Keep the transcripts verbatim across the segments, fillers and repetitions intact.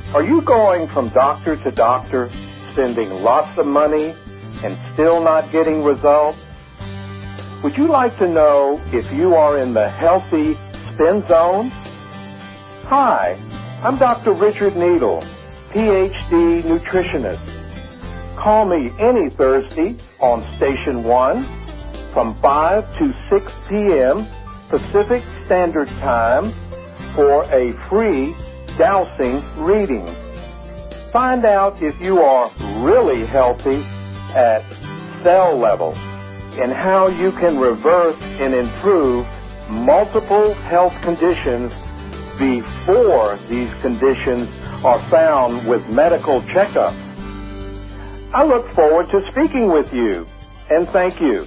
Are you going from doctor to doctor, spending lots of money and still not getting results? Would you like to know if you are in the healthy spin zone? Hi, I'm Doctor Richard Needle, P H D nutritionist. Call me any Thursday on Station one from five to six p.m. Pacific Standard Time for a free dowsing reading. Find out if you are really healthy at cell level and how you can reverse and improve multiple health conditions before these conditions are found with medical checkups. I look forward to speaking with you, and thank you.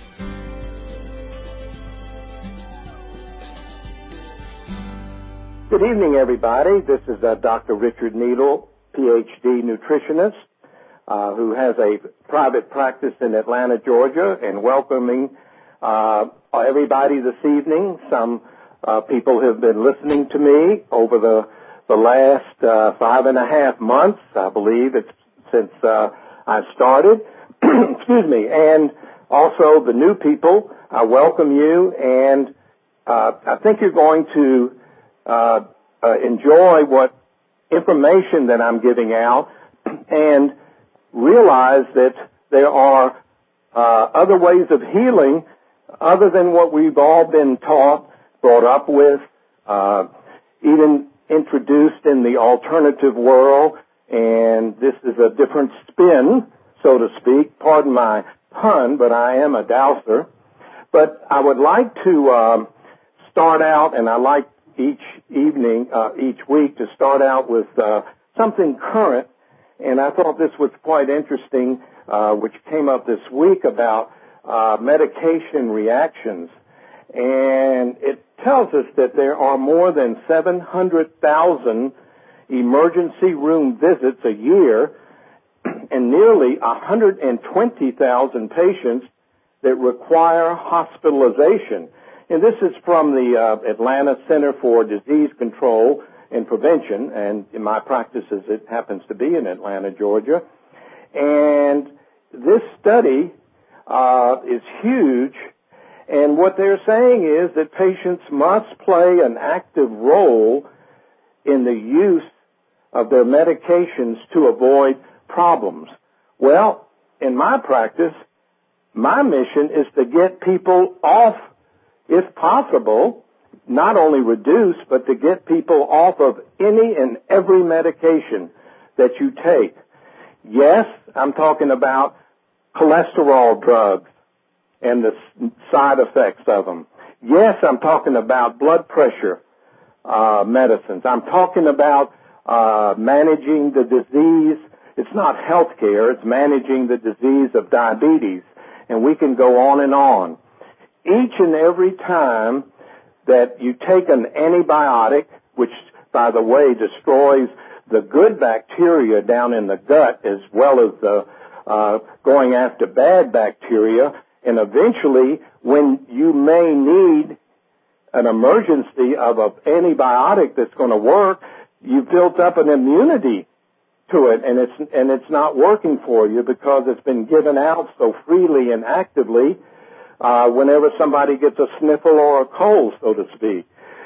Good evening, everybody. This is uh, Doctor Richard Needle, P H D nutritionist, uh, who has a private practice in Atlanta, Georgia, and welcoming uh, everybody this evening. Some uh, people have been listening to me over the the last uh, five and a half months, I believe it's since uh, I started. Excuse me. And also the new people, I welcome you, and uh, I think you're going to uh, uh, enjoy what information that I'm giving out and realize that there are uh, other ways of healing other than what we've all been taught, brought up with, uh, even introduced in the alternative world, and this is a different spin, so to speak. Pardon my pun, but I am a dowser. But I would like to um, start out, and I like each evening, uh, each week to start out with uh, something current, and I thought this was quite interesting, uh, which came up this week about uh, medication reactions. And it tells us that there are more than seven hundred thousand emergency room visits a year and nearly one hundred twenty thousand patients that require hospitalization. And this is from the uh, Atlanta Center for Disease Control and Prevention, and in my practices it happens to be in Atlanta, Georgia. And this study uh, is huge, and what they're saying is that patients must play an active role in the use of their medications to avoid problems. Well, in my practice, my mission is to get people off, if possible, not only reduce, but to get people off of any and every medication that you take. Yes, I'm talking about cholesterol drugs and the side effects of them. Yes, I'm talking about blood pressure uh, medicines. I'm talking about uh, managing the disease. It's not health care. It's managing the disease of diabetes. And we can go on and on. Each and every time that you take an antibiotic, which, by the way, destroys the good bacteria down in the gut as well as the uh, going after bad bacteria, and eventually when you may need an emergency of an antibiotic that's going to work, you've built up an immunity to it, and it's and it's not working for you because it's been given out so freely and actively uh, whenever somebody gets a sniffle or a cold, so to speak.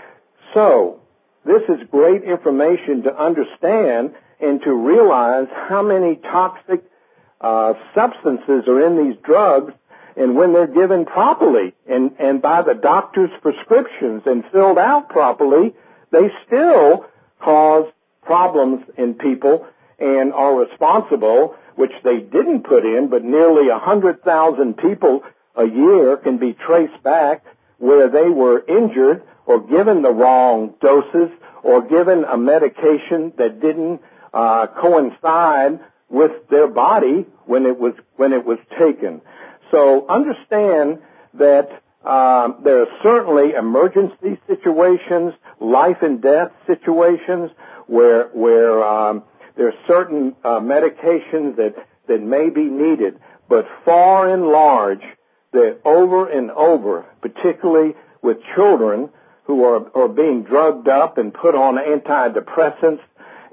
So this is great information to understand and to realize how many toxic uh, substances are in these drugs, and when they're given properly and, and by the doctor's prescriptions and filled out properly, they still cause problems in people and are responsible, which they didn't put in, but nearly one hundred thousand people a year can be traced back where they were injured or given the wrong doses or given a medication that didn't uh, coincide with their body when it was when it was taken. So understand that um, there are certainly emergency situations, life and death situations where where um, there are certain uh, medications that that may be needed, but far and large, that over and over, particularly with children who are, are being drugged up and put on antidepressants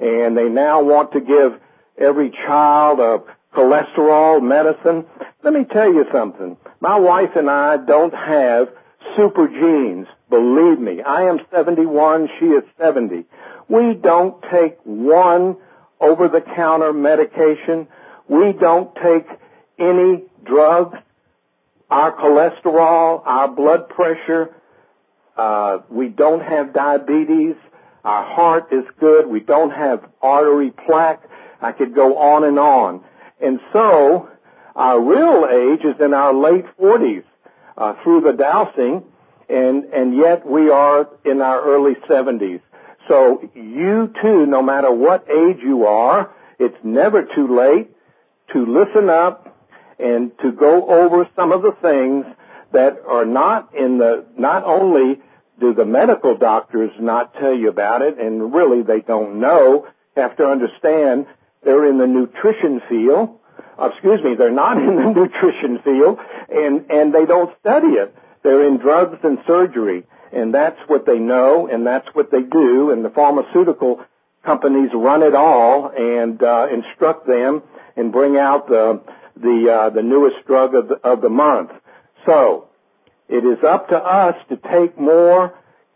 and they now want to give every child a cholesterol medicine. Let me tell you something. My wife and I don't have super genes. Believe me, I am seventy-one, she is seventy. We don't take one over-the-counter medication. We don't take any drugs. Our cholesterol, our blood pressure, uh, we don't have diabetes. Our heart is good. We don't have artery plaque. I could go on and on. And so our real age is in our late forties uh, through the dowsing, and, and yet we are in our early seventies. So you too, no matter what age you are, it's never too late to listen up and to go over some of the things that are not in the, not only do the medical doctors not tell you about it, and really they don't know, have to understand they're in the nutrition field. Uh, excuse me, they're not in the nutrition field, and, and they don't study it. They're in drugs and surgery, and that's what they know, and that's what they do, and the pharmaceutical companies run it all and uh, instruct them and bring out the the uh, the newest drug of the, of the month. So it is up to us to take more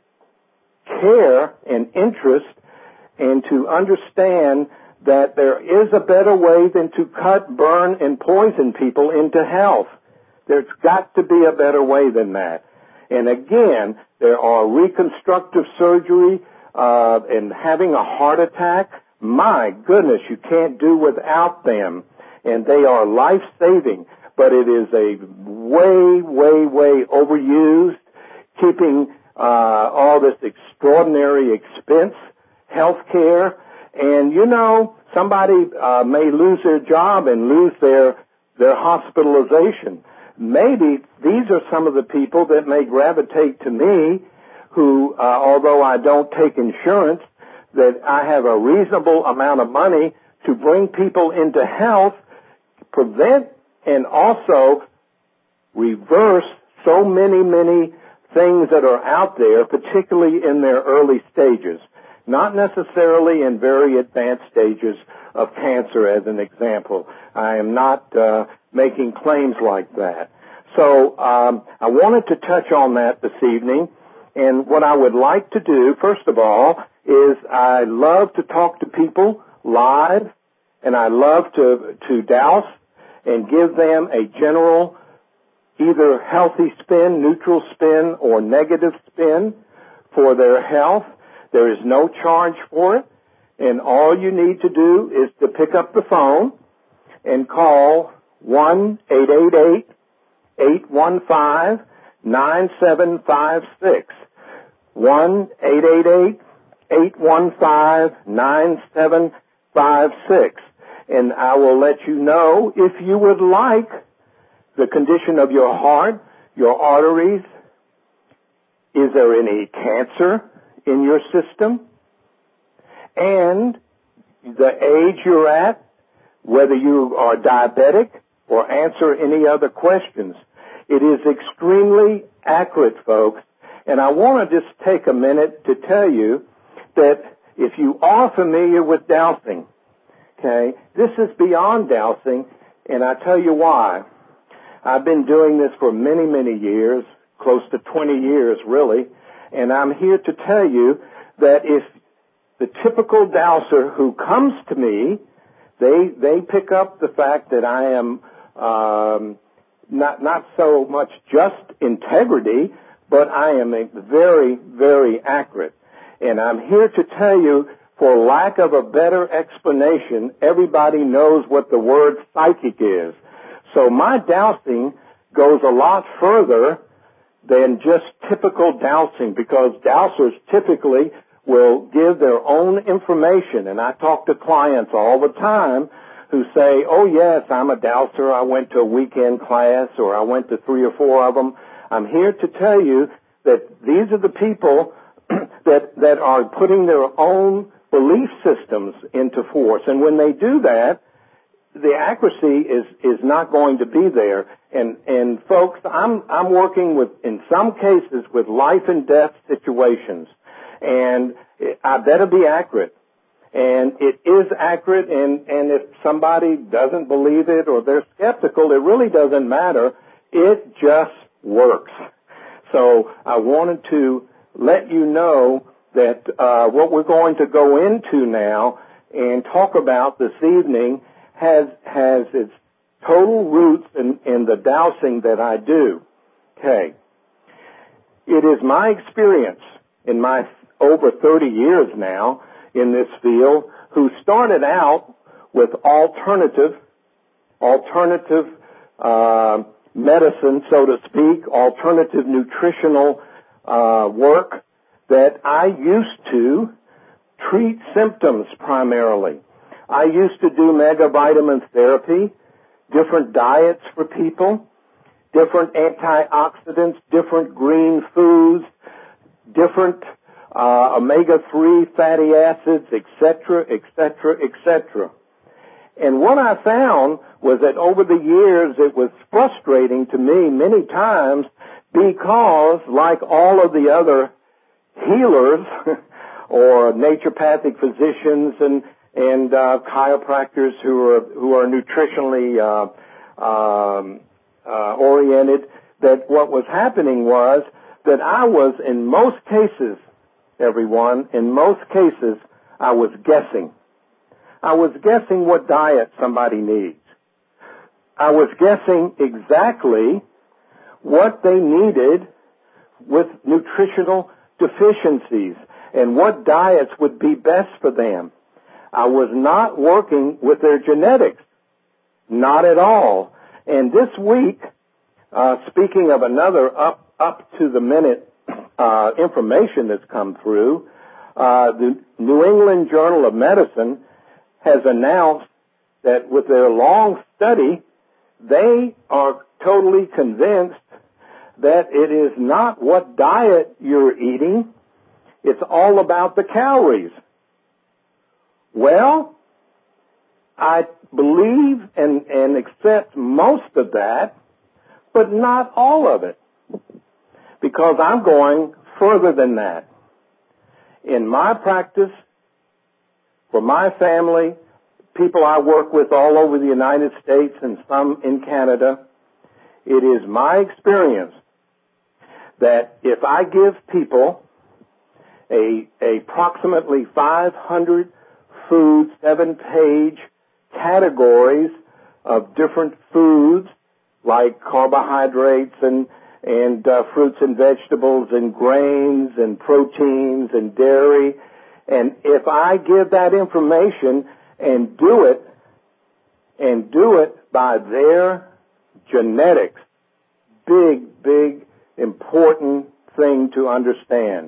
care and interest and to understand that there is a better way than to cut, burn, and poison people into health. There's got to be a better way than that. And again, there are reconstructive surgery uh, and having a heart attack. My goodness, you can't do without them. And they are life-saving, but it is a way, way, way overused, keeping uh, all this extraordinary expense, health care. And, you know, somebody uh, may lose their job and lose their, their hospitalization. Maybe these are some of the people that may gravitate to me who, uh, although I don't take insurance, that I have a reasonable amount of money to bring people into health, prevent and also reverse so many, many things that are out there, particularly in their early stages, not necessarily in very advanced stages of cancer, as an example. I am not uh, making claims like that. So um, I wanted to touch on that this evening, and what I would like to do, first of all, is I love to talk to people live, and I love to, to douse and give them a general, either healthy spin, neutral spin, or negative spin for their health. There is no charge for it, and all you need to do is to pick up the phone and call one eight eight eight, eight one five, nine seven five six. one eight eight eight, eight one five, nine seven five six. And I will let you know if you would like the condition of your heart, your arteries. Is there any cancer in your system? And the age you're at, whether you are diabetic, or answer any other questions. It is extremely accurate, folks. And I want to just take a minute to tell you that if you are familiar with dowsing, okay, this is beyond dowsing, and I tell you why. I've been doing this for many, many years, close to twenty years, really, and I'm here to tell you that if the typical dowser who comes to me, they they pick up the fact that I am um, not not so much just integrity, but I am a very, very accurate. And I'm here to tell you, for lack of a better explanation, everybody knows what the word psychic is. So my dowsing goes a lot further than just typical dowsing, because dowsers typically will give their own information. And I talk to clients all the time who say, oh yes, I'm a dowser, I went to a weekend class, or I went to three or four of them. I'm here to tell you that these are the people that, that are putting their own belief systems into force. And when they do that, the accuracy is, is not going to be there. And, and folks, I'm, I'm working with, in some cases, with life and death situations. And I better be accurate. And it is accurate, and, and if somebody doesn't believe it or they're skeptical, it really doesn't matter. It just works. So I wanted to let you know that uh, what we're going to go into now and talk about this evening has has its total roots in, in the dowsing that I do. Okay. It is my experience in my over thirty years now in this field, who started out with alternative, alternative uh, medicine, so to speak, alternative nutritional uh, work that I used to treat symptoms primarily. I used to do megavitamin therapy, different diets for people, different antioxidants, different green foods, different Uh, omega three fatty acids, et cetera, et cetera, et cetera. And what I found was that over the years it was frustrating to me many times because, like all of the other healers or naturopathic physicians and and uh, chiropractors who are who are nutritionally uh, um, uh, oriented, that what was happening was that I was in most cases, everyone, in most cases, I was guessing. I was guessing what diet somebody needs. I was guessing exactly what they needed with nutritional deficiencies and what diets would be best for them. I was not working with their genetics. Not at all. And this week, uh, speaking of another up, up to the minute Uh, information that's come through, uh, the New England Journal of Medicine has announced that with their long study, they are totally convinced that it is not what diet you're eating, it's all about the calories. Well, I believe and, and accept most of that, but not all of it. Because I'm going further than that. In my practice, for my family, people I work with all over the United States and some in Canada, it is my experience that if I give people a, a approximately five hundred food, seven-page categories of different foods like carbohydrates and and uh, fruits and vegetables and grains and proteins and dairy. And if I give that information and do it, and do it by their genetics, big, big, important thing to understand.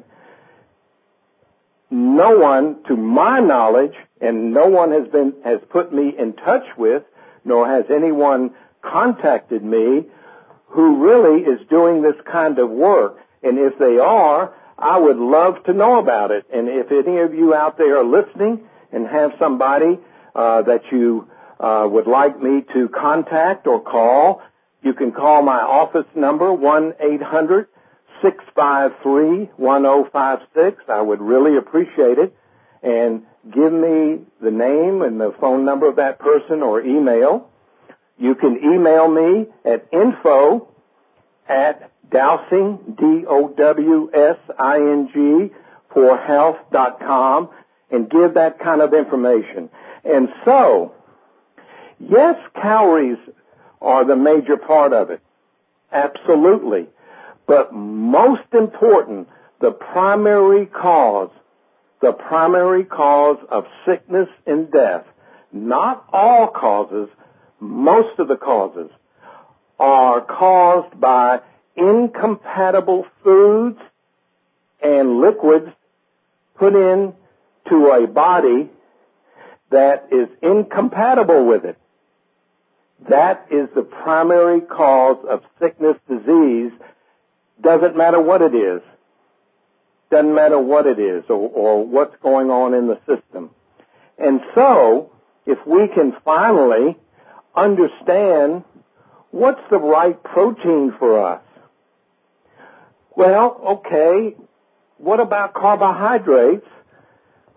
No one, to my knowledge, and no one has been, has put me in touch with, nor has anyone contacted me who really is doing this kind of work. And if they are, I would love to know about it. And if any of you out there are listening and have somebody uh, that you uh, would like me to contact or call, you can call my office number, one eight hundred six five three one oh five six. I would really appreciate it. And give me the name and the phone number of that person or email. You can email me at info at dowsing, D O W S I N G, for health dot com, and give that kind of information. And so, yes, calories are the major part of it. Absolutely. But most important, the primary cause, the primary cause of sickness and death, not all causes, most of the causes, are caused by incompatible foods and liquids put into a body that is incompatible with it. That is the primary cause of sickness, disease. Doesn't matter what it is. Doesn't matter what it is or, or what's going on in the system. And so, if we can finally understand what's the right protein for us? Well, okay, what about carbohydrates?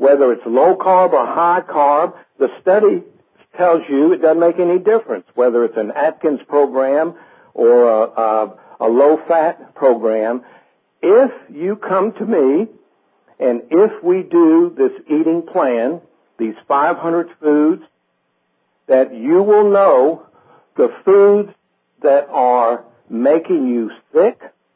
whether it's low carb or high carb, the study tells you it doesn't make any difference, whether it's an Atkins program or a, a, a low-fat program. If you come to me and if we do this eating plan, these five hundred foods, that you will know the foods that are making you sick,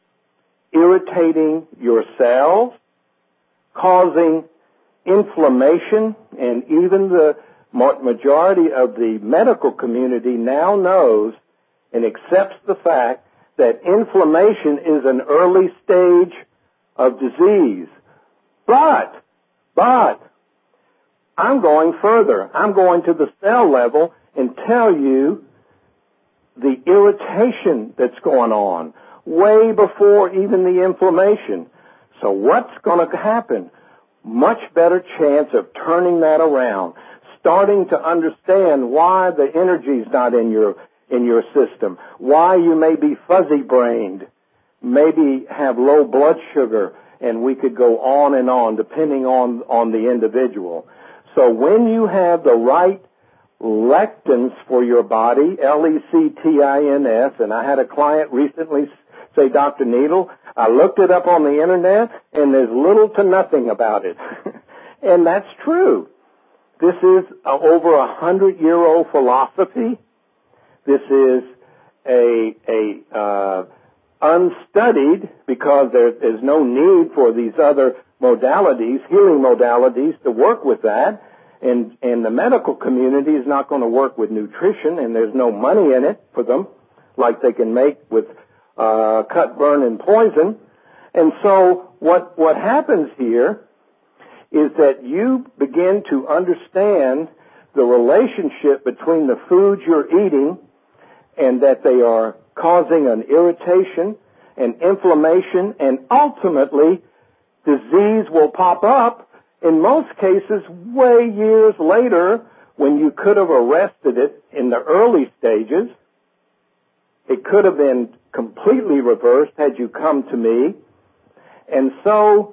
irritating your cells, causing inflammation, and even the majority of the medical community now knows and accepts the fact that inflammation is an early stage of disease. But, but, I'm going further. I'm going to the cell level and tell you the irritation that's going on way before even the inflammation. So what's going to happen? Much better chance of turning that around, starting to understand why the energy's not in your in your system, why you may be fuzzy-brained, maybe have low blood sugar, and we could go on and on depending on, on the individual. So when you have the right lectins for your body, L E C T I N S, and I had a client recently say, Doctor Needle, I looked it up on the internet, and there's little to nothing about it. And that's true. This is a, over a hundred-year-old philosophy. This is a, a uh, unstudied, because there is no need for these other modalities, healing modalities, to work with that. And, and the medical community is not going to work with nutrition, and there's no money in it for them, like they can make with uh, cut, burn, and poison. And so what what happens here is that you begin to understand the relationship between the foods you're eating and that they are causing an irritation and inflammation, and ultimately disease will pop up, in most cases way years later, when you could have arrested it in the early stages. It could have been completely reversed had you come to me. And so,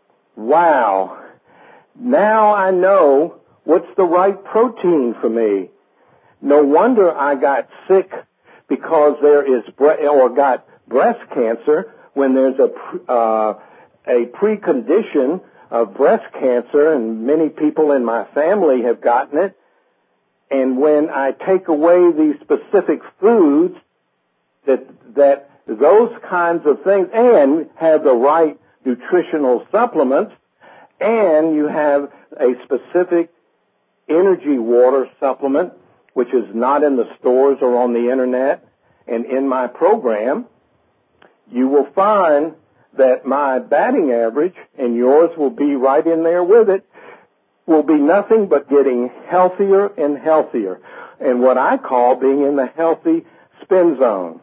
wow, now I know what's the right protein for me. No wonder I got sick because there is, bre- or got breast cancer when there's a, uh, a precondition of breast cancer, and many people in my family have gotten it. And when I take away these specific foods, that, that those kinds of things, and have the right nutritional supplements, and you have a specific energy water supplement, which is not in the stores or on the internet, and in my program, you will find that my batting average, and yours will be right in there with it, will be nothing but getting healthier and healthier, and what I call being in the healthy spin zone.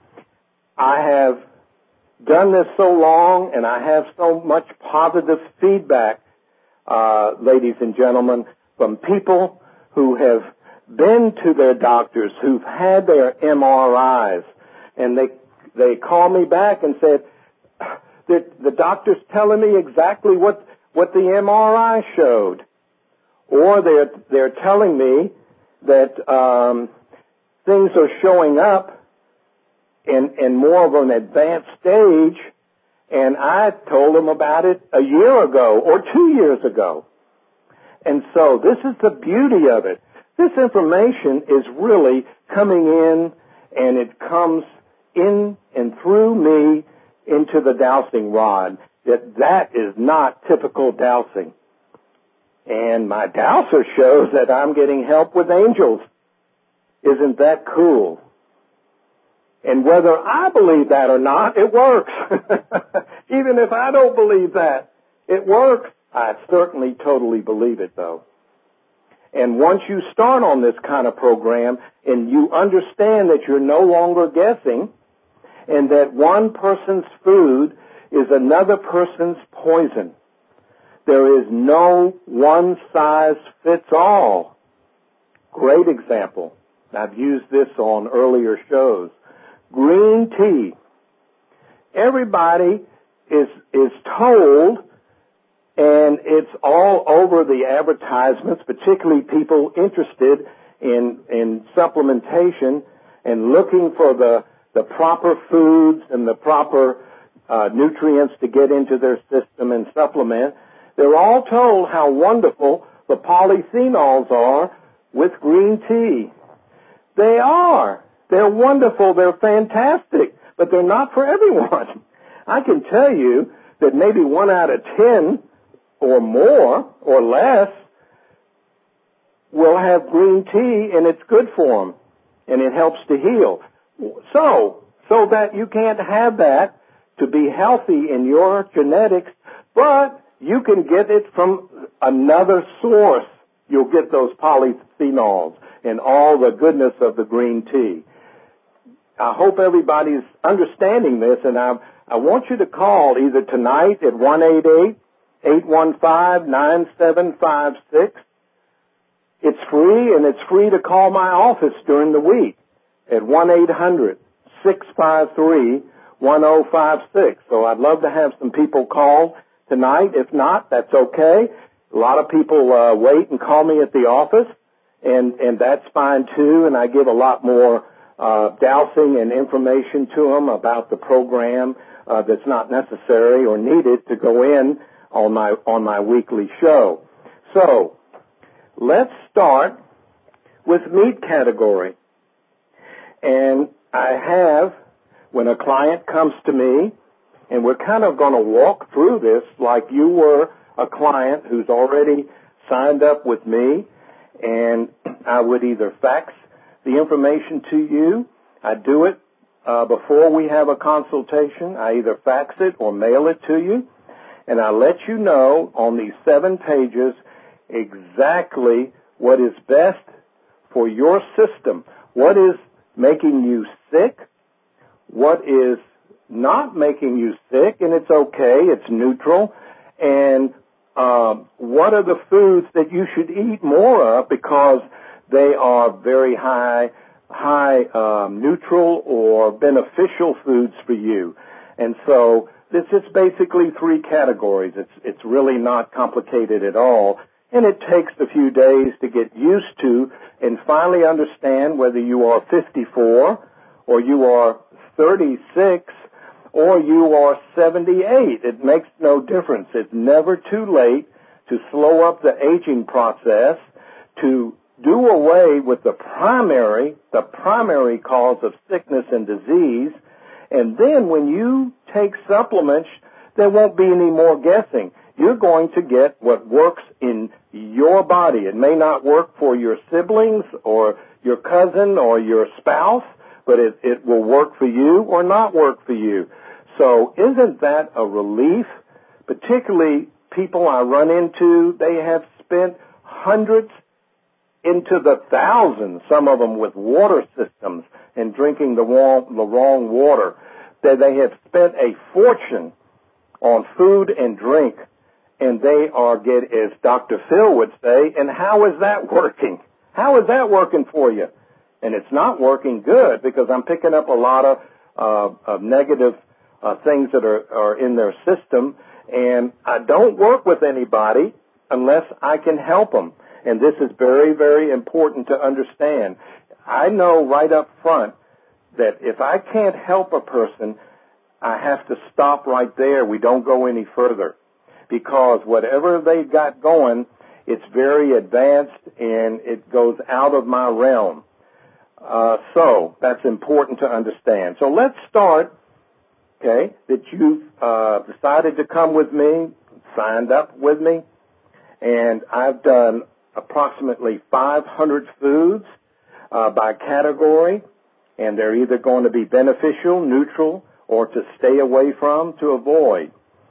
I have done this so long, and I have so much positive feedback, uh, ladies and gentlemen, from people who have been to their doctors, who've had their M R Is, and they they call me back and said, the, the doctor's telling me exactly what, what the M R I showed. Or they're, they're telling me that um, things are showing up in, in more of an advanced stage, and I told them about it a year ago or two years ago. And so this is the beauty of it. This information is really coming in, and it comes in and through me into the dowsing rod. That that is not typical dowsing. And my dowser shows that I'm getting help with angels. Isn't that cool? And whether I believe that or not, it works. Even if I don't believe that, it works. I certainly totally believe it, though. And once you start on this kind of program and you understand that you're no longer guessing, and that one person's food is another person's poison, there is no one-size-fits-all. Great example. I've used this on earlier shows. Green tea. Everybody is is told And it's all over the advertisements, particularly people interested in, in supplementation and looking for the, the proper foods and the proper uh, nutrients to get into their system and supplement. They're all told how wonderful the polyphenols are with green tea. They are. They're wonderful. They're fantastic. But they're not for everyone. I can tell you that maybe one out of ten or more or less will have green tea, and it's good for them, and it helps to heal. So, so that you can't have that to be healthy in your genetics, but you can get it from another source. You'll get those polyphenols and all the goodness of the green tea. I hope everybody's understanding this, and I, I want you to call either tonight at one eight eight, eight one five, nine seven five six. It's free, and it's free to call my office during the week at one eight hundred, six five three, one zero five six. So I'd love to have some people call tonight. If not, that's okay. A lot of people uh, wait and call me at the office, and, and that's fine too, and I give a lot more uh, dowsing and information to them about the program uh, that's not necessary or needed to go in on my on my weekly show. So let's start with meat category. And I have, when a client comes to me, and we're kind of going to walk through this like you were a client who's already signed up with me, and I would either fax the information to you. I do it uh, before we have a consultation. I either fax it or mail it to you, and I let you know on these seven pages exactly what is best for your system, what is making you sick, what is not making you sick, and it's okay, it's neutral, and um, what are the foods that you should eat more of because they are very high, high um, neutral or beneficial foods for you. And so this is basically three categories. It's it's really not complicated at all, and it takes a few days to get used to and finally understand whether you are fifty-four or you are thirty-six or you are seventy-eight. It makes no difference. It's never too late to slow up the aging process, to do away with the primary, the primary cause of sickness and disease, and then when you take supplements, there won't be any more guessing. You're going to get what works in your body. It may not work for your siblings or your cousin or your spouse, but it, it will work for you or not work for you. So isn't that a relief? Particularly people I run into, they have spent hundreds into the thousands, some of them with water systems and drinking the wrong, the wrong water. That they have spent a fortune on food and drink, and they are get, as Doctor Phil would say, and how is that working? How is that working for you? And it's not working good because I'm picking up a lot of, uh, of negative uh, things that are, are in their system, and I don't work with anybody unless I can help them. And this is very, very important to understand. I know right up front that if I can't help a person, I have to stop right there. We don't go any further because whatever they've got going, it's very advanced and it goes out of my realm. Uh, so that's important to understand. So let's start, okay, that you've uh, decided to come with me, signed up with me, and I've done approximately five hundred foods uh, by category, and they're either going to be beneficial, neutral, or to stay away from, to avoid.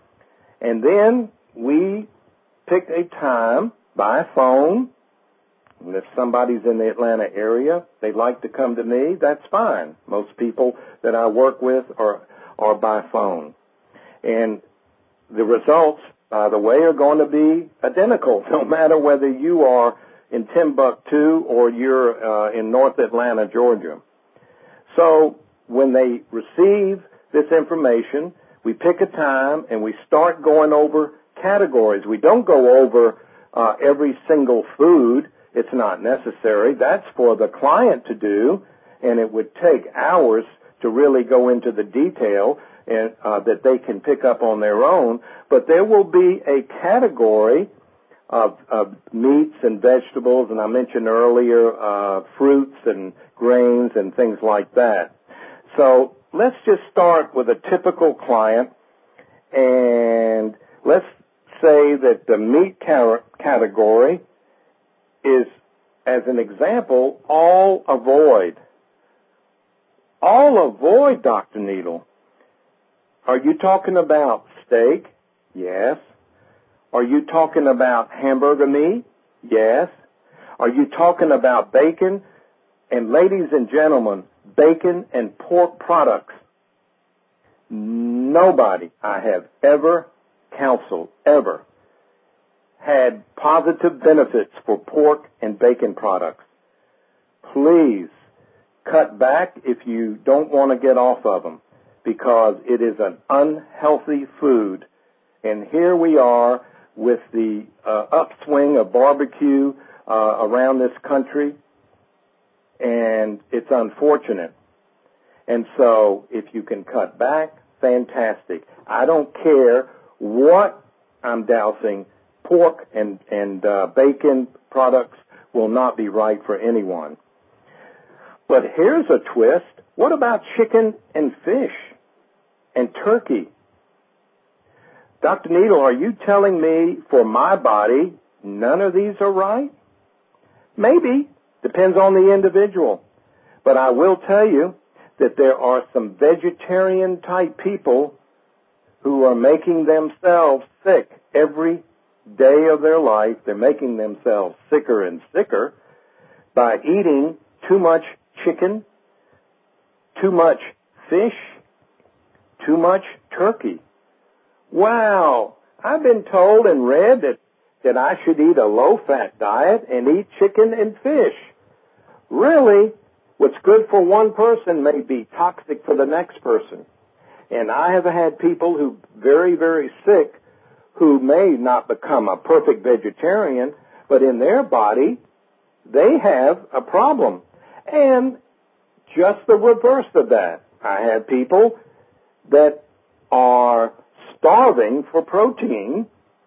And then we picked a time by phone. And if somebody's in the Atlanta area, they'd like to come to me, that's fine. Most people that I work with are, are by phone. And the results, by the way, are going to be identical, no matter whether you are in Timbuktu or you're uh, in North Atlanta, Georgia. So when they receive this information, we pick a time and we start going over categories. We don't go over uh, every single food. It's not necessary. That's for the client to do, and it would take hours to really go into the detail and uh, that they can pick up on their own. But there will be a category of, of meats and vegetables, and I mentioned earlier uh, fruits and grains and things like that. So let's just start with a typical client, and let's say that the meat category is, as an example, all avoid. All avoid, Doctor Needle. Are you talking about steak? Yes. Are you talking about hamburger meat? Yes. Are you talking about bacon? And ladies and gentlemen, bacon and pork products. Nobody I have ever counseled, ever, had positive benefits for pork and bacon products. Please cut back if you don't want to get off of them, because it is an unhealthy food. And here we are with the uh, upswing of barbecue uh, around this country, and it's unfortunate. And so if you can cut back, fantastic. I don't care what I'm dousing. Pork and, and uh, bacon products will not be right for anyone. But here's a twist. What about chicken and fish and turkey? Doctor Needle, are you telling me for my body none of these are right? Maybe. Depends on the individual. But I will tell you that there are some vegetarian-type people who are making themselves sick every day of their life. They're making themselves sicker and sicker by eating too much chicken, too much fish, too much turkey. Wow, I've been told and read that, that I should eat a low-fat diet and eat chicken and fish. Really, what's good for one person may be toxic for the next person. And I have had people who very, very sick who may not become a perfect vegetarian, but in their body, they have a problem. And just the reverse of that. I have people that are starving for protein,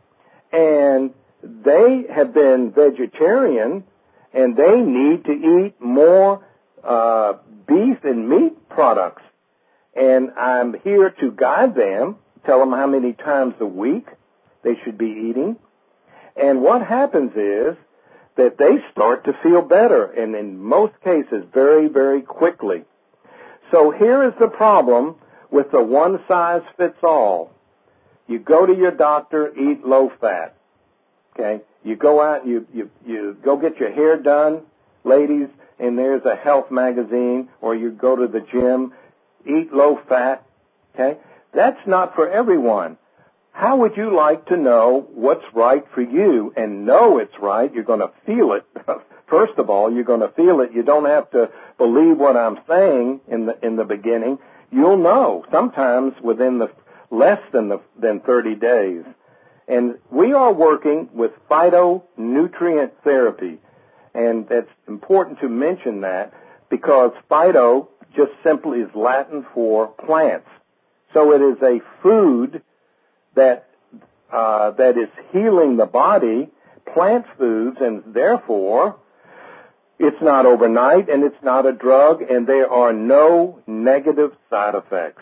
and they have been vegetarian, and they need to eat more uh, beef and meat products. And I'm here to guide them, tell them how many times a week they should be eating. And what happens is that they start to feel better, and in most cases very, very quickly. So here is the problem with the one-size-fits-all. You go to your doctor, eat low-fat. Okay? You go out, you, you, you go get your hair done, ladies, and there's a health magazine, or you go to the gym, eat low-fat. Okay? That's not for everyone. How would you like to know what's right for you and know it's right? You're going to feel it. First of all, you're going to feel it. You don't have to believe what I'm saying in the in the beginning. You'll know sometimes within the less than the than thirty days. And we are working with phytonutrient therapy, and that's important to mention that because phyto just simply is Latin for plants. So it is a food that uh, that is healing the body, plant foods, and therefore it's not overnight and it's not a drug, and there are no negative side effects.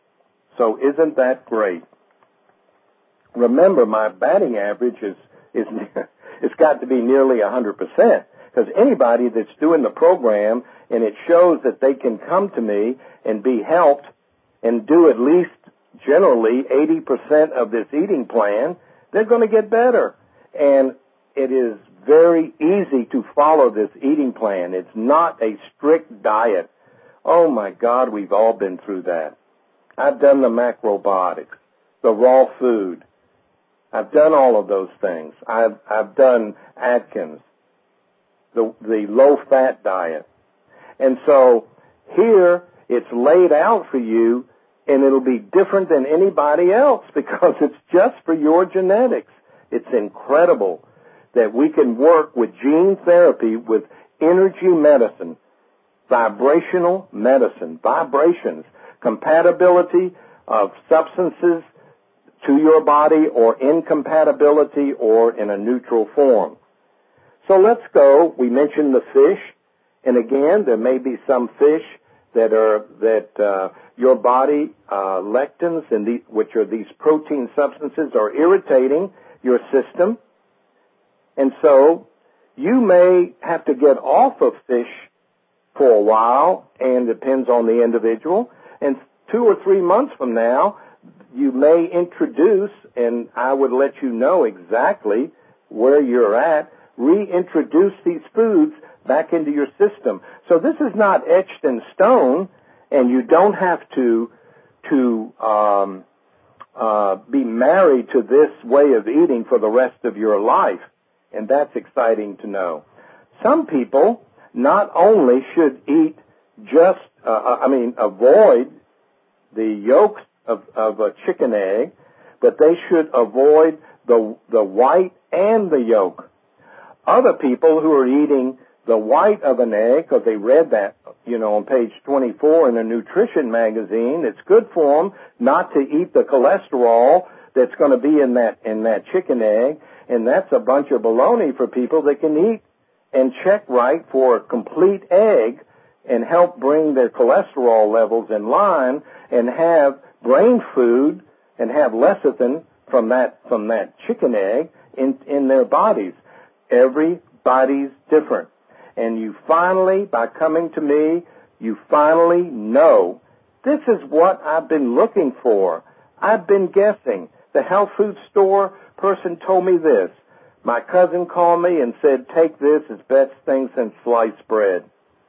So isn't that great? Remember, my batting average is is it's got to be nearly one hundred percent, because anybody that's doing the program and it shows that they can come to me and be helped and do at least generally eighty percent of this eating plan, they're going to get better. And it is very easy to follow this eating plan. It's not a strict diet. Oh, my God, we've all been through that. I've done the macrobiotics, the raw food. I've done all of those things. I've, I've done Atkins, the, the low-fat diet. And so here it's laid out for you and it'll be different than anybody else because it's just for your genetics. It's incredible that we can work with gene therapy, with energy medicine, vibrational medicine, vibrations, compatibility of substances to your body or incompatibility or in a neutral form. So let's go. We mentioned the fish, and again, there may be some fish that are that uh, your body uh, lectins, and the, which are these protein substances, are irritating your system, and so you may have to get off of fish for a while, and it depends on the individual. And two or three months from now, you may introduce, and I would let you know exactly where you're at, reintroduce these foods back into your system. So this is not etched in stone, and you don't have to to um, uh, be married to this way of eating for the rest of your life, and that's exciting to know. Some people not only should eat just, uh, I mean, avoid the yolks of, of a chicken egg, but they should avoid the the white and the yolk. Other people who are eating the white of an egg, because they read that, you know, on page twenty-four in a nutrition magazine, it's good for them not to eat the cholesterol that's going to be in that in that chicken egg, and that's a bunch of baloney for people that can eat and check right for a complete egg and help bring their cholesterol levels in line and have brain food and have lecithin from that from that chicken egg in in their bodies. Everybody's different. And you finally, by coming to me, you finally know, this is what I've been looking for. I've been guessing. The health food store person told me this. My cousin called me and said, take this, it's best thing since sliced bread.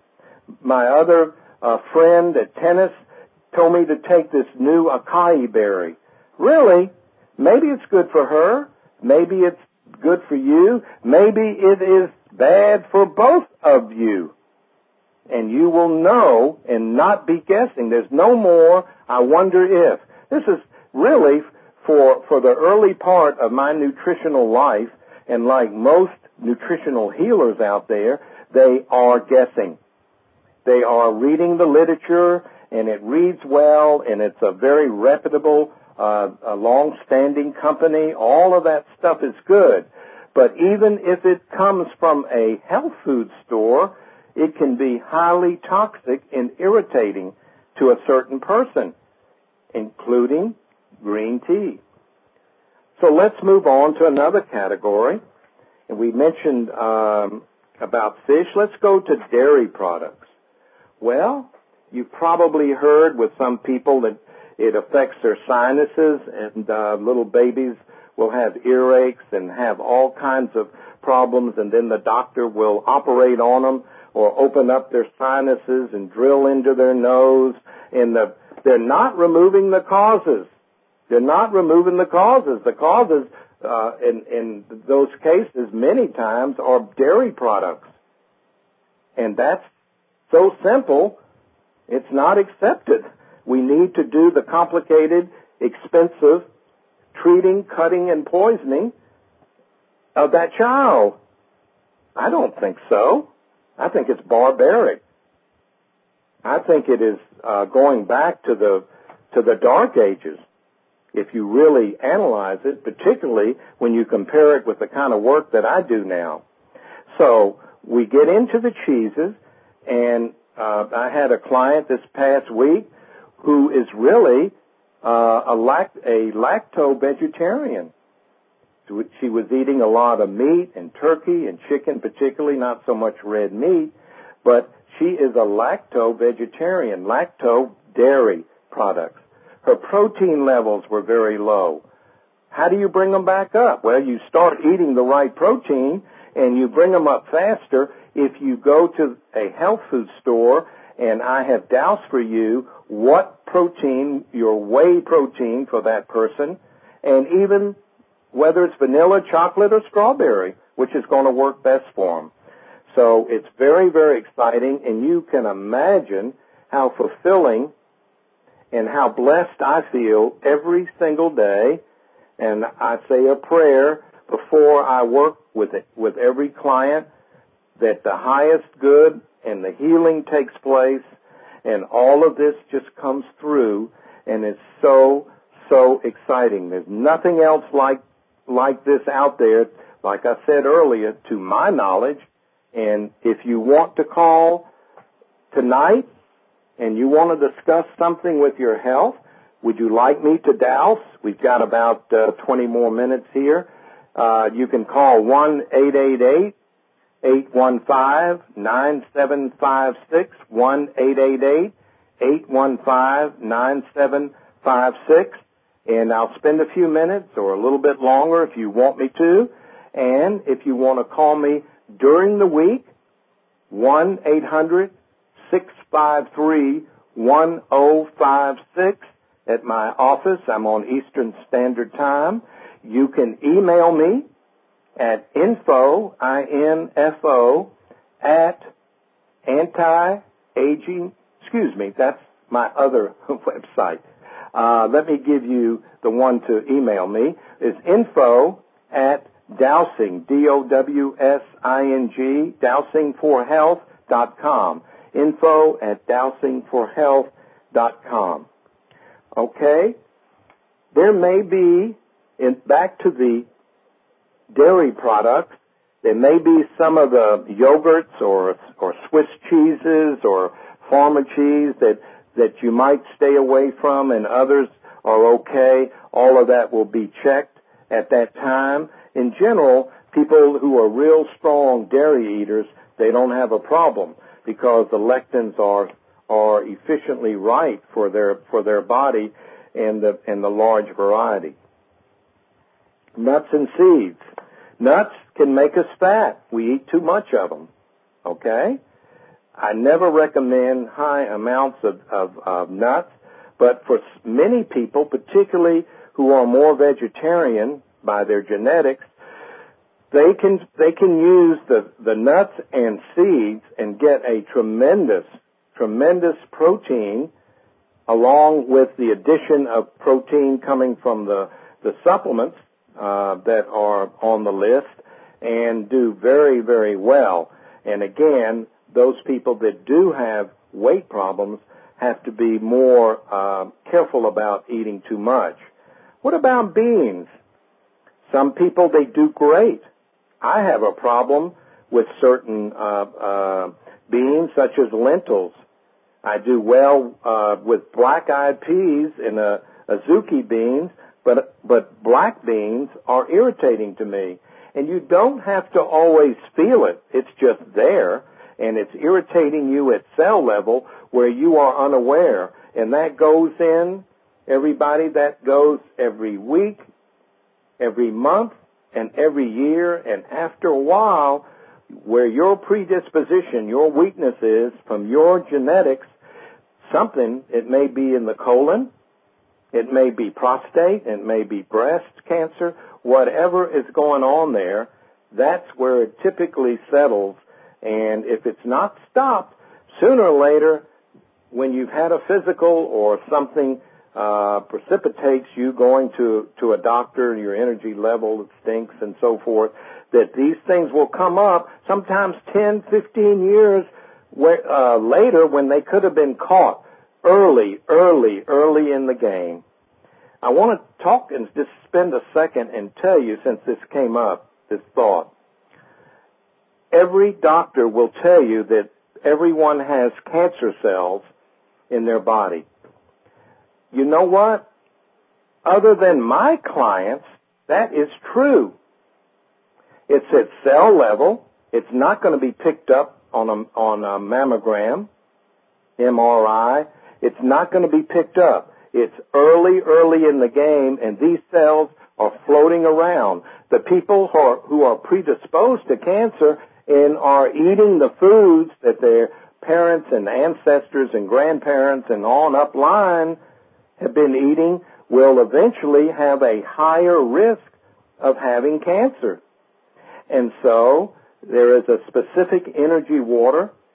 My other uh, friend at tennis told me to take this new acai berry. Really? Maybe it's good for her. Maybe it's good for you. Maybe it is bad for both of you. And you will know and not be guessing. There's no more, I wonder if. This is really for, for the early part of my nutritional life, and like most nutritional healers out there, they are guessing. They are reading the literature, and it reads well, and it's a very reputable, uh, a long-standing company. All of that stuff is good. But even if it comes from a health food store, it can be highly toxic and irritating to a certain person, including green tea. So let's move on to another category. And we mentioned um, about fish. Let's go to dairy products. Well, you've probably heard with some people that it affects their sinuses, and uh, little babies will have earaches and have all kinds of problems, and then the doctor will operate on them or open up their sinuses and drill into their nose, and the, they're not removing the causes. They're not removing the causes. The causes, uh, in, in those cases, many times are dairy products. And that's so simple, it's not accepted. We need to do the complicated, expensive treating, cutting, and poisoning of that child. I don't think so. I think it's barbaric. I think it is uh, going back to the to the Dark Ages, if you really analyze it, particularly when you compare it with the kind of work that I do now. So we get into the cheeses, and uh, I had a client this past week who is really uh, a, lact- a lacto-vegetarian. She was eating a lot of meat and turkey and chicken, particularly, not so much red meat, but she is a lacto-vegetarian, lacto dairy products. Her protein levels were very low. How do you bring them back up? Well, you start eating the right protein, and you bring them up faster if you go to a health food store, and I have doused for you what protein, your whey protein for that person, and even whether it's vanilla, chocolate, or strawberry, which is going to work best for them. So it's very, very exciting, and you can imagine how fulfilling and how blessed I feel every single day. And I say a prayer before I work with it, with every client, that the highest good and the healing takes place, and all of this just comes through, and it's so, so exciting. There's nothing else like like this out there, like I said earlier, to my knowledge. And if you want to call tonight and you want to discuss something with your health, would you like me to douse? We've got about uh, twenty more minutes here. Uh, you can call one eight eight eight, eight one five, nine seven five six, one eight eight eight, eight one five, nine seven five six, and I'll spend a few minutes or a little bit longer if you want me to. And if you want to call me during the week, one eight hundred, six five three, one oh five six at my office. I'm on Eastern Standard Time. You can email me at info, I N F O, at anti-aging, excuse me, that's my other website. Uh, let me give you the one to email me. It's info at dowsing, D O W S I N G, dowsing for health dot com. Info at dowsing for health dot com. Okay? There may be, in, back to the dairy products, there may be some of the yogurts or or Swiss cheeses or farmer cheese that that you might stay away from, and others are okay. All of that will be checked at that time. In general, people who are real strong dairy eaters, they don't have a problem because the lectins are are efficiently right for their for their body and the and the large variety. Nuts and seeds. Nuts can make us fat. We eat too much of them. Okay? I never recommend high amounts of, of, of nuts, but for many people, particularly who are more vegetarian by their genetics, they can they can use the, the nuts and seeds and get a tremendous, tremendous protein along with the addition of protein coming from the, the supplements uh, that are on the list, and do very, very well. And again, those people that do have weight problems have to be more uh, careful about eating too much. What about beans? Some people, they do great. I have a problem with certain uh, uh, beans, such as lentils. I do well uh, with black-eyed peas and uh, azuki beans, but but black beans are irritating to me. And you don't have to always feel it. It's just there, and it's irritating you at cell level where you are unaware. And that goes in, everybody, that goes every week, every month, and every year. And after a while, where your predisposition, your weakness is from your genetics, something, it may be in the colon, it may be prostate, it may be breast cancer, whatever is going on there, that's where it typically settles. And if it's not stopped, sooner or later, when you've had a physical or something uh, precipitates you going to, to a doctor, your energy level stinks and so forth, that these things will come up sometimes ten, fifteen years where, uh, later when they could have been caught early, early, early in the game. I want to talk and just spend a second and tell you, since this came up, this thought. Every doctor will tell you that everyone has cancer cells in their body. You know what? Other than my clients, that is true. It's at cell level. It's not going to be picked up on a, on a mammogram, M R I. It's not going to be picked up. It's early, early in the game, and these cells are floating around. The people who are, who are predisposed to cancer and are eating the foods that their parents and ancestors and grandparents and on up line have been eating will eventually have a higher risk of having cancer. And so there is a specific energy water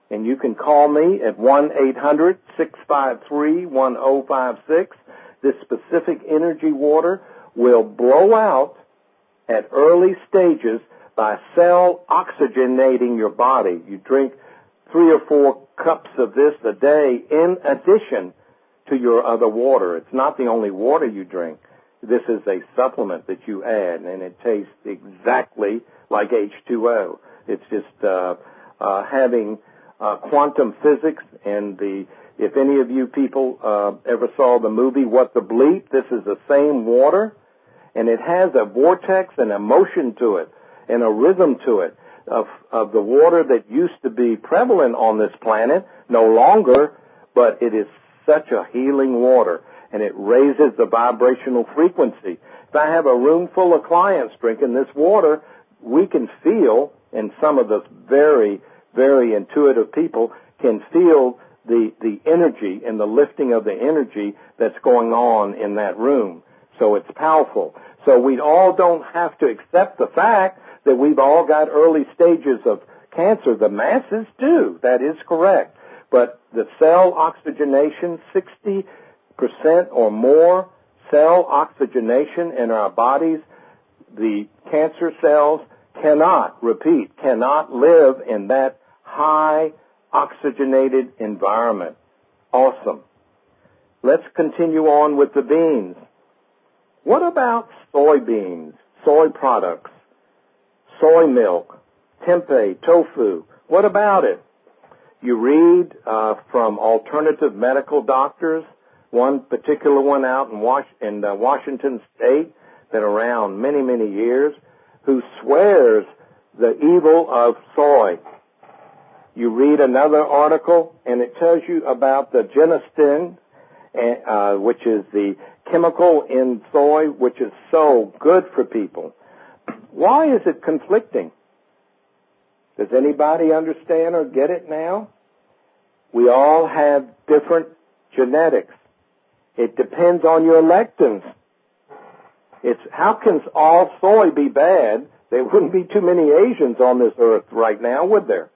And you can call me at one eight hundred six five three one zero five six. This specific energy water will blow out at early stages by cell oxygenating your body. You drink three or four cups of this a day in addition to your other water. It's not the only water you drink. This is a supplement that you add, and it tastes exactly like H two O. It's just uh, uh, having uh, quantum physics and the, if any of you people uh, ever saw the movie What the Bleep, this is the same water, and it has a vortex and a motion to it and a rhythm to it of, of the water that used to be prevalent on this planet, no longer, but it is such a healing water, and it raises the vibrational frequency. If I have a room full of clients drinking this water, we can feel, and some of the very, very intuitive people can feel the, the energy and the lifting of the energy that's going on in that room. So it's powerful. So we all don't have to accept the fact that we've all got early stages of cancer. The masses do. That is correct. But the cell oxygenation, sixty percent or more cell oxygenation in our bodies, the cancer cells cannot, repeat, cannot live in that high oxygenated environment. Awesome. Let's continue on with the beans. What about soybeans, soy products, soy milk, tempeh, tofu? What about it? You read uh, from alternative medical doctors, one particular one out in, Was- in uh, Washington State, been around many, many years, who swears the evil of soy. You read another article, and it tells you about the genistein, uh, which is the chemical in soy, which is so good for people. Why is it conflicting? Does anybody understand or get it now? We all have different genetics. It depends on your lectins. It's, how can all soy be bad? There wouldn't be too many Asians on this earth right now, would there?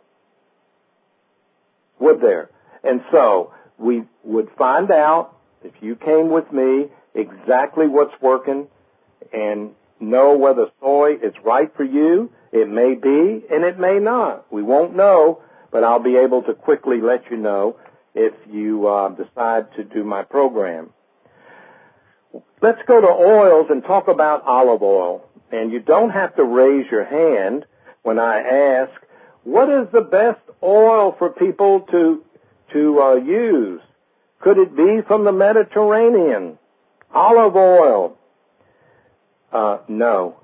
Would there? And so we would find out, if you came with me, exactly what's working and know whether soy is right for you. It may be, and it may not. We won't know, but I'll be able to quickly let you know if you uh, decide to do my program. Let's go to oils and talk about olive oil. And you don't have to raise your hand when I ask, what is the best oil for people to to uh, use? Could it be from the Mediterranean? Olive oil? Uh, no.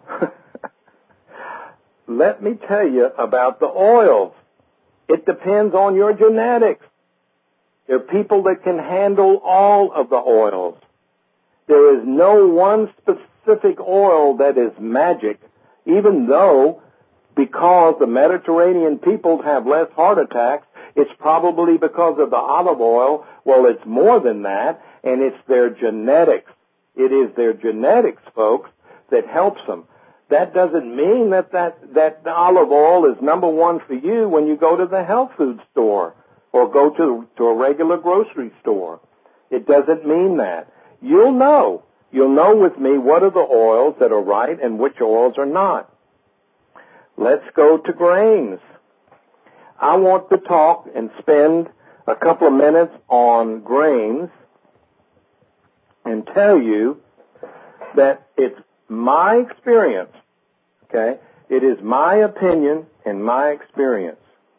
Let me tell you about the oils. It depends on your genetics. There are people that can handle all of the oils. There is no one specific oil that is magic, even though because the Mediterranean people have less heart attacks, it's probably because of the olive oil. Well, it's more than that, and it's their genetics. It is their genetics, folks, that helps them. That doesn't mean that, that, that the olive oil is number one for you when you go to the health food store or go to, to a regular grocery store. It doesn't mean that. You'll know. You'll know with me what are the oils that are right and which oils are not. Let's go to grains. I want to talk and spend a couple of minutes on grains and tell you that it's my experience, okay? It is my opinion and my experience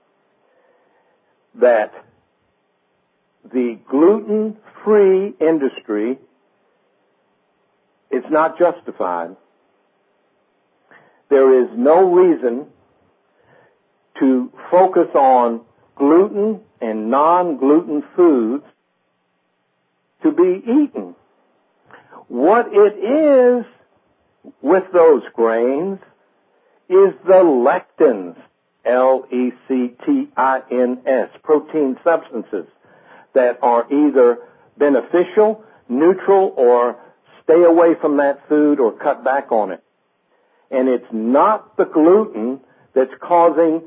that the gluten-free industry is not justified. There is no reason to focus on gluten and non-gluten foods to be eaten. What it is with those grains is the lectins, L E C T I N S, protein substances that are either beneficial, neutral, or stay away from that food or cut back on it. And it's not the gluten that's causing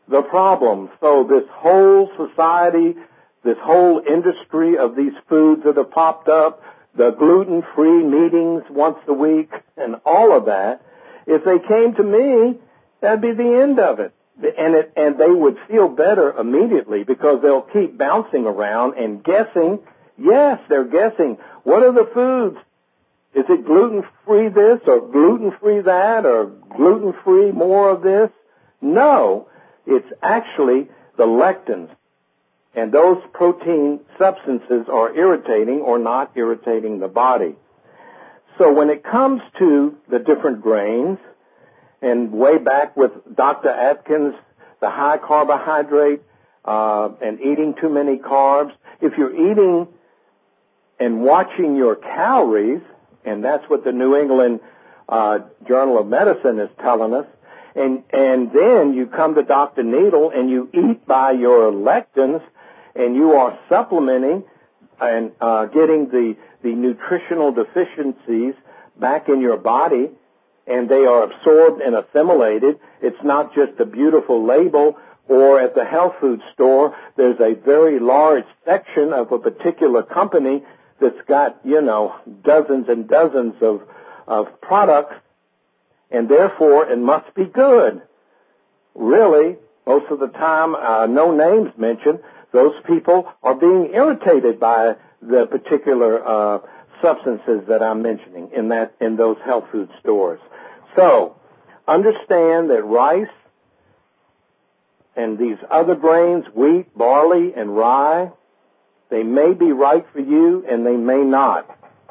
the problem. So this whole society, this whole industry of these foods that have popped up, the gluten-free meetings once a week, and all of that, if they came to me, that'd be the end of it. And it, and they would feel better immediately because they'll keep bouncing around and guessing. Yes, they're guessing. What are the foods? Is it gluten-free this or gluten-free that or gluten-free more of this? No, it's actually the lectins. And those protein substances are irritating or not irritating the body. So when it comes to the different grains, and way back with Doctor Atkins, the high carbohydrate uh, and eating too many carbs, if you're eating and watching your calories, and that's what the New England uh, Journal of Medicine is telling us, and, and then you come to Doctor Needle and you eat by your lectins, and you are supplementing and uh, getting the, the nutritional deficiencies back in your body, and they are absorbed and assimilated. It's not just a beautiful label, or at the health food store, there's a very large section of a particular company that's got, you know, dozens and dozens of, of products, and therefore it must be good. Really, most of the time, uh, no names mentioned, those people are being irritated by the particular uh, substances that I'm mentioning in that in those health food stores. So, understand that rice and these other grains, wheat, barley, and rye, they may be right for you and they may not.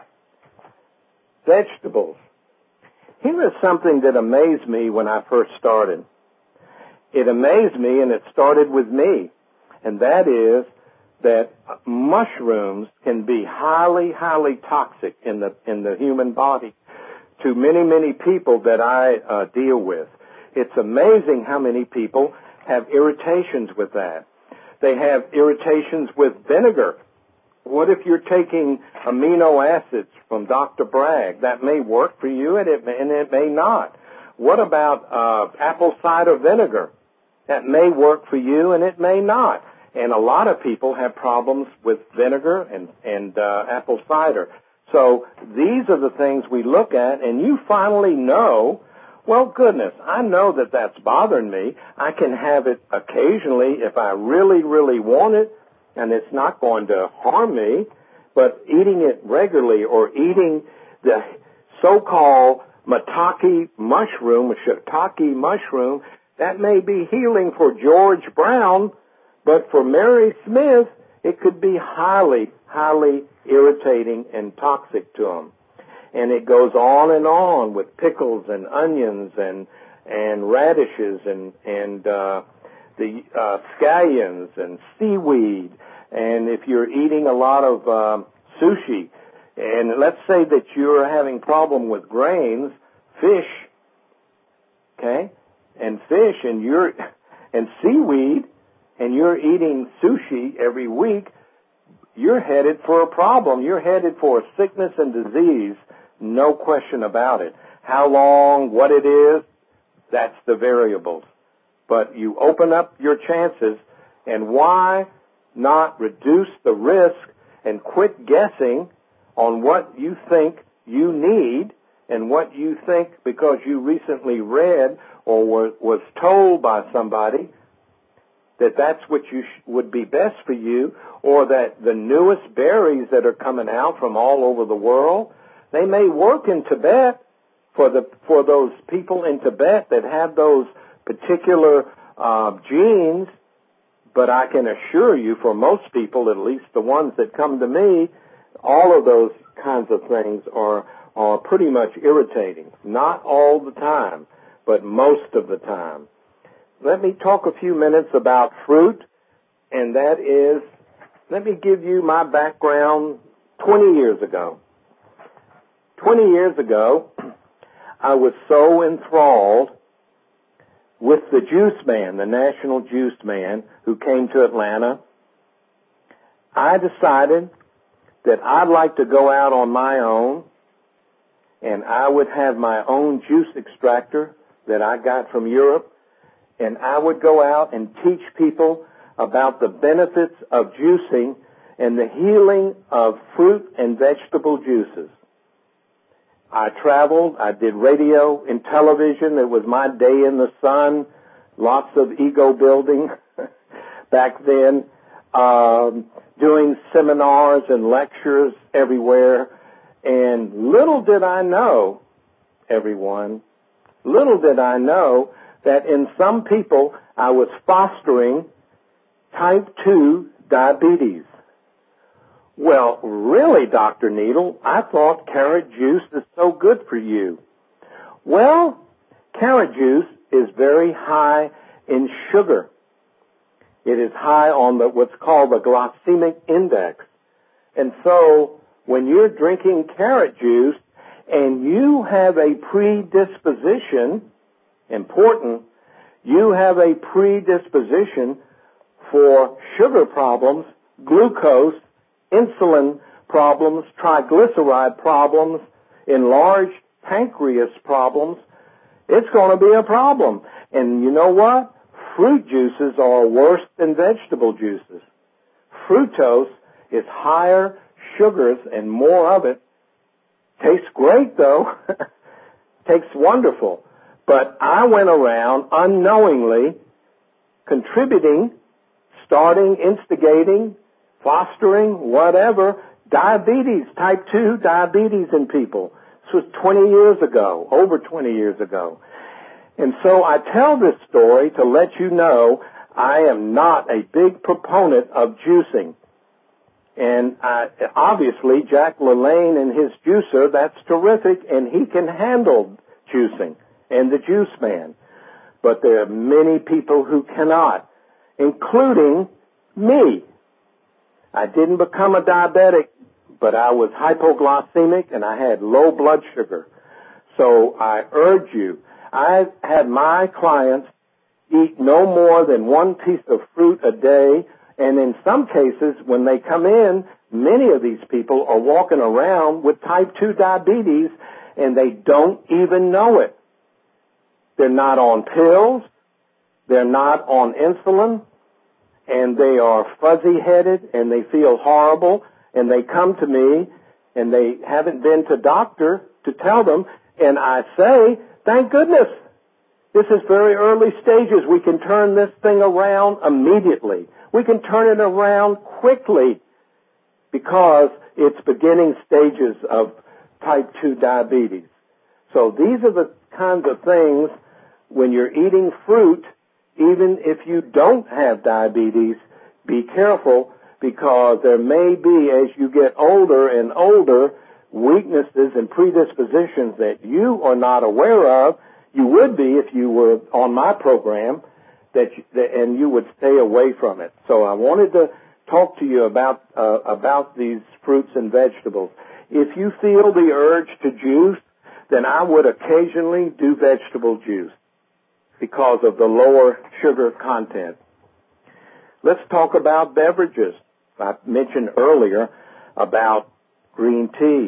Vegetables. Here is something that amazed me when I first started. It amazed me, and it started with me, and that is that mushrooms can be highly, highly toxic in the in the human body to many, many people that I uh, deal with. It's amazing how many people have irritations with that. They have irritations with vinegar. What if you're taking amino acids from Doctor Bragg? That may work for you, and it may, and it may not. What about uh, apple cider vinegar? That may work for you, and it may not. And a lot of people have problems with vinegar and, and uh, apple cider. So these are the things we look at, and you finally know, well, goodness, I know that that's bothering me. I can have it occasionally if I really, really want it, and it's not going to harm me, but eating it regularly or eating the so-called maitake mushroom, or shiitake mushroom, that may be healing for George Brown, but for Mary Smith, it could be highly, highly irritating and toxic to them. And it goes on and on with pickles and onions and and radishes and and uh, the uh, scallions and seaweed. And if you're eating a lot of um, sushi, and let's say that you're having problem with grains, fish, okay, and fish, and you're and seaweed, and you're eating sushi every week, you're headed for a problem. You're headed for a sickness and disease, no question about it. How long, what it is, that's the variables. But you open up your chances, and why not reduce the risk and quit guessing on what you think you need and what you think because you recently read or were, was told by somebody that that's what you sh- would be best for you, or that the newest berries that are coming out from all over the world, they may work in Tibet for the for those people in Tibet that have those particular uh, genes, but I can assure you for most people, at least the ones that come to me, all of those kinds of things are, are pretty much irritating. Not all the time, but most of the time. Let me talk a few minutes about fruit, and that is, let me give you my background twenty years ago. twenty years ago, I was so enthralled with the juice man, the national juice man, who came to Atlanta. I decided that I'd like to go out on my own, and I would have my own juice extractor that I got from Europe, and I would go out and teach people about the benefits of juicing and the healing of fruit and vegetable juices. I traveled, I did radio and television. It was my day in the sun, lots of ego building back then, um, doing seminars and lectures everywhere. And little did I know, everyone, little did I know that in some people I was fostering type two diabetes. Well, really, Doctor Needle, I thought carrot juice is so good for you. Well, carrot juice is very high in sugar. It is high on the, what's called the glycemic index. And so when you're drinking carrot juice and you have a predisposition, important, you have a predisposition for sugar problems, glucose, insulin problems, triglyceride problems, enlarged pancreas problems, it's going to be a problem. And you know what? Fruit juices are worse than vegetable juices. Fructose is higher sugars and more of it. Tastes great though. Tastes wonderful. But I went around unknowingly contributing, starting, instigating, fostering, whatever, diabetes, type two diabetes in people. This was twenty years ago, over twenty years ago. And so I tell this story to let you know I am not a big proponent of juicing. And I, obviously, Jack LaLanne and his juicer, that's terrific, and he can handle juicing and the juice man. But there are many people who cannot, including me. I didn't become a diabetic, but I was hypoglycemic and I had low blood sugar. So I urge you, I had my clients eat no more than one piece of fruit a day, and in some cases, when they come in, many of these people are walking around with type two diabetes and they don't even know it. They're not on pills, they're not on insulin, and they are fuzzy-headed and they feel horrible, and they come to me and they haven't been to doctor to tell them, and I say, thank goodness. This is very early stages. We can turn this thing around immediately. We can turn it around quickly because it's beginning stages of type two diabetes. So these are the kinds of things when you're eating fruit, even if you don't have diabetes, be careful because there may be, as you get older and older, weaknesses and predispositions that you are not aware of. You would be if you were on my program, that, you, that and you would stay away from it. So I wanted to talk to you about uh, about these fruits and vegetables. If you feel the urge to juice, then I would occasionally do vegetable juice because of the lower sugar content. Let's talk about beverages. I mentioned earlier about green tea.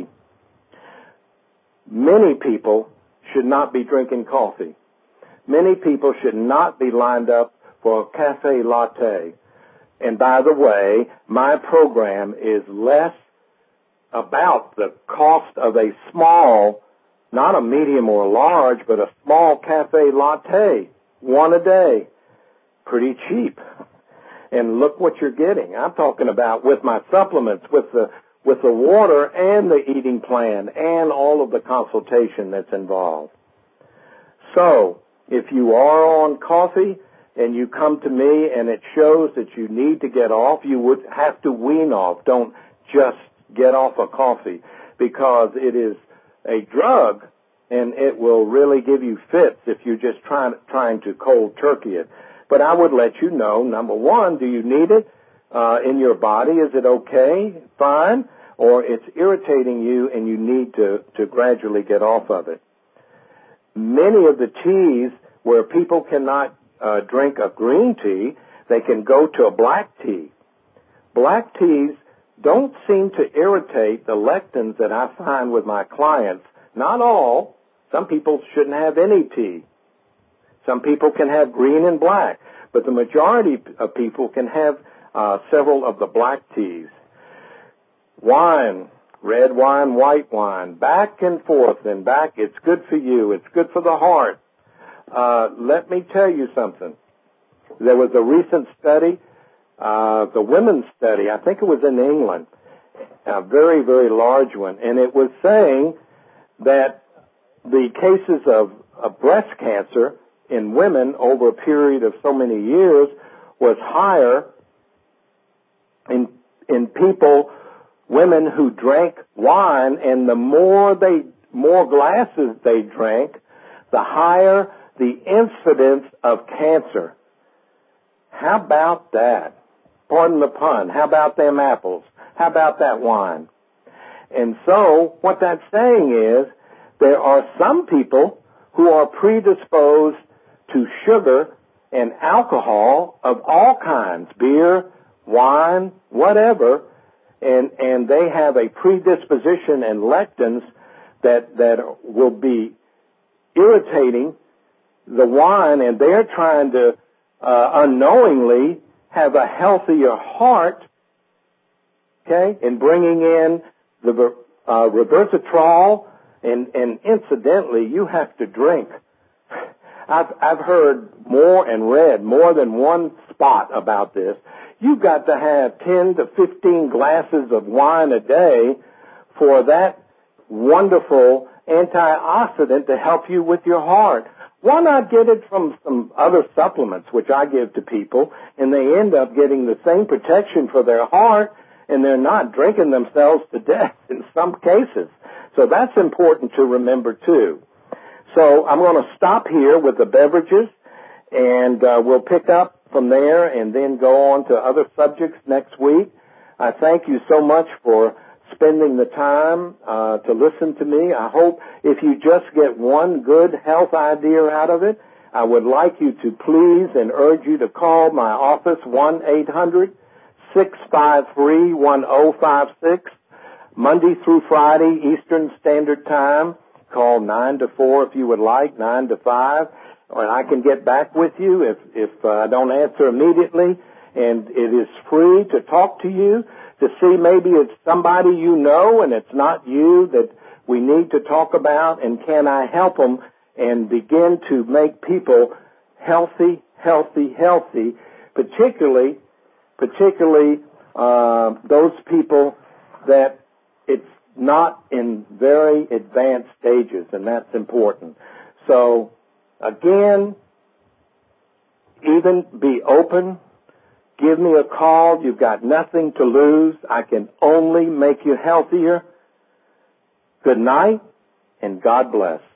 Many people should not be drinking coffee. Many people should not be lined up for a cafe latte. And by the way, my program is less about the cost of a small, not a medium or a large, but a small cafe latte, one a day. Pretty cheap. And look what you're getting. I'm talking about with my supplements, with the with the water and the eating plan and all of the consultation that's involved. So, if you are on coffee and you come to me and it shows that you need to get off, you would have to wean off. Don't just get off of coffee because it is a drug and it will really give you fits if you're just trying, trying to cold turkey it. But I would let you know, number one, do you need it uh, in your body? Is it okay? Fine. Or it's irritating you and you need to, to gradually get off of it. Many of the teas where people cannot uh, drink a green tea, they can go to a black tea. Black teas don't seem to irritate the lectins that I find with my clients. Not all. Some people shouldn't have any tea. Some people can have green and black, but the majority of people can have uh, several of the black teas. Wine, red wine, white wine, back and forth and back. It's good for you. It's good for the heart. Uh, let me tell you something. There was a recent study, uh, the women's study, I think it was in England, a very, very large one, and it was saying that the cases of, of breast cancer in women over a period of so many years was higher in, in people, women who drank wine, and the more they, more glasses they drank, the higher the incidence of cancer. How about that? Pardon the pun. How about them apples? How about that wine? And so what that's saying is there are some people who are predisposed to sugar and alcohol of all kinds, beer, wine, whatever, and, and they have a predisposition and lectins that, that will be irritating the wine, and they're trying to uh, unknowingly have a healthier heart, okay, and bringing in the uh, resveratrol, and, and incidentally, you have to drink. I've, I've heard more and read more than one spot about this. You've got to have ten to fifteen glasses of wine a day for that wonderful antioxidant to help you with your heart. Why not get it from some other supplements, which I give to people, and they end up getting the same protection for their heart, and they're not drinking themselves to death in some cases. So that's important to remember, too. So I'm going to stop here with the beverages, and uh, we'll pick up from there and then go on to other subjects next week. I thank you so much for spending the time uh, to listen to me. I hope if you just get one good health idea out of it, I would like you to please and urge you to call my office, one eight hundred six five three one zero five six, Monday through Friday, Eastern Standard Time. Call nine to four if you would like, nine to five, and I can get back with you if, if uh, I don't answer immediately. And it is free to talk to you, to see maybe it's somebody you know and it's not you that we need to talk about, and can I help them and begin to make people healthy, healthy, healthy, particularly, particularly uh, those people that it's not in very advanced stages, and that's important. So, again, even be open. Give me a call. You've got nothing to lose. I can only make you healthier. Good night, and God bless.